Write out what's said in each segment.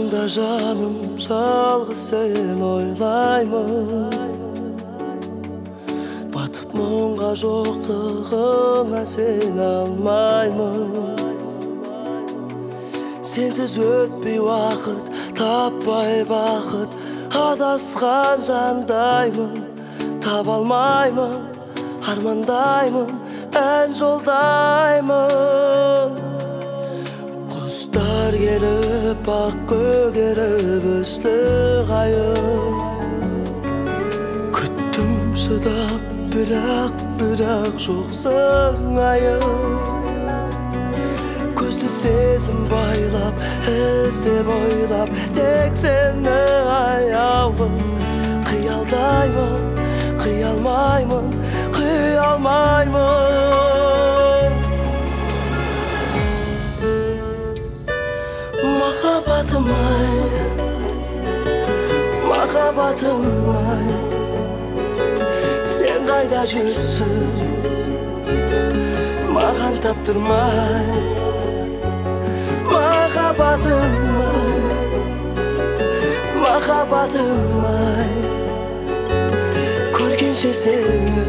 Анда жаным жалғыз сен ойлаймын, батып мұңға жоқтығыңа сене алмаймын. Сенсіз өтпей уақыт, таппай бақыт, адасқан жандаймын. Таба алмаймын, армандаймын, ән жолдаймын. Құстар келіп, ақ көгеріп өсті қайым. Күттім шыдап, бірақ жоқсың айым. Көзді сезім байлап, іздеп ойлап, тек сені аяулы. Қиялдаймын, қия алмаймын, қия алмаймын. Махаббатым-ай, махаббатым-ай, сен қайда жүрсің, маған таптырмай. Махаббатым-ай, махаббатым-ай, көргенше сені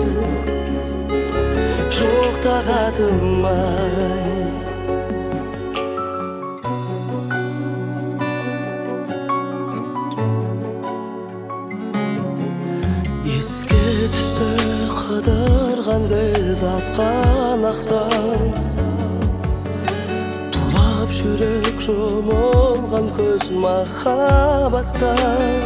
жоқ тағатым-ай. Еске түсті қыдырған көз атқан ақтан, тулап жүрек жұмылған көз махаббаттан.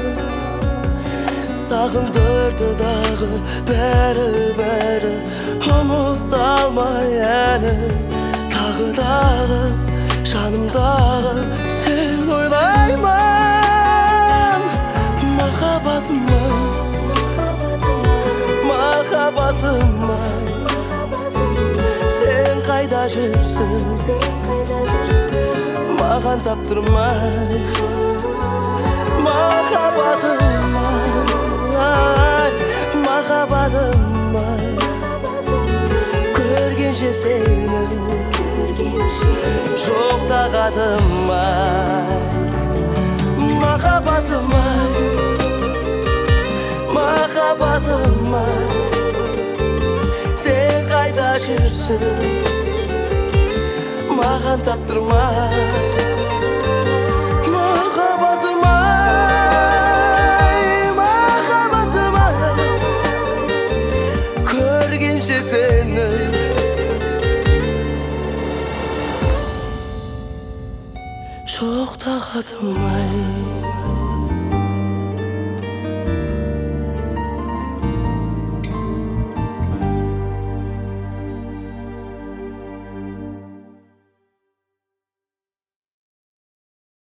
Сағындырды дағы бәрі, ұмыта алмай әлі. Тағы жанымдағы сен ойлаймын. Махаббатым-ай, махаббатым-ай, сен қайда жүрсің, маған таптырмай. Махаббатым-ай, махаббатым-ай, көргенше сені жоқ тағатым-ай. Махаббатым-ай, махаббатым-ай, сен қайда жүрсің, маған таптырмай. Сені жоқ тағатым-ай.